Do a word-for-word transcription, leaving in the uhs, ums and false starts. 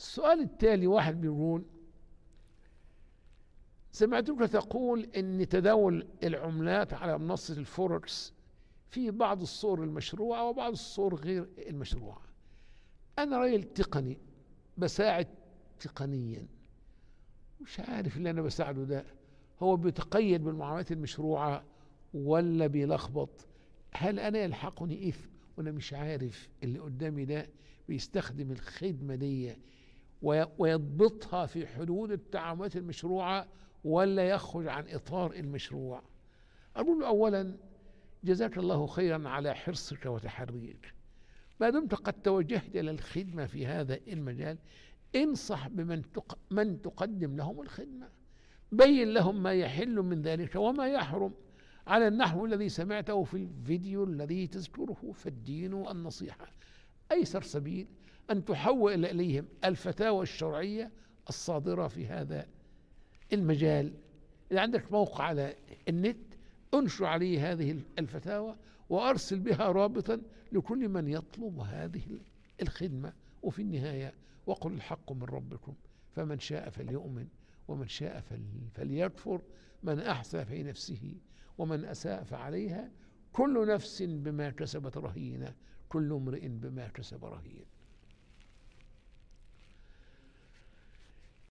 السؤال التالي واحد بيقول: سمعتك تقول ان تداول العملات على منصة الفوركس في بعض الصور المشروعة وبعض الصور غير المشروعة. انا راجل تقني بساعد تقنيا، مش عارف اللي انا بساعده ده هو بيتقيد بالمعاملات المشروعة ولا بيلخبط. هل انا يلحقني اثم وانا مش عارف اللي قدامي ده بيستخدم الخدمة دي ويضبطها في حدود التعاملات المشروعة ولا يخرج عن إطار المشروع؟ أقول له: أولا جزاك الله خيرا على حرصك وتحريك. ما دمت قد توجهت إلى الخدمة في هذا المجال، انصح بمن تق... من تقدم لهم الخدمة، بين لهم ما يحل من ذلك وما يحرم على النحو الذي سمعته في الفيديو الذي تذكره. فالدين النصيحة. أيسر سبيل أن تحول إليهم الفتاوى الشرعية الصادرة في هذا المجال. إذا عندك موقع على النت انشر عليه هذه الفتاوى وأرسل بها رابطا لكل من يطلب هذه الخدمة. وفي النهاية: وقل الحق من ربكم فمن شاء فليؤمن ومن شاء فليكفر، من أحسن في نفسه ومن أساء فعليها، كل نفس بما كسبت رهينة، كل امرئ بما كسب رهين.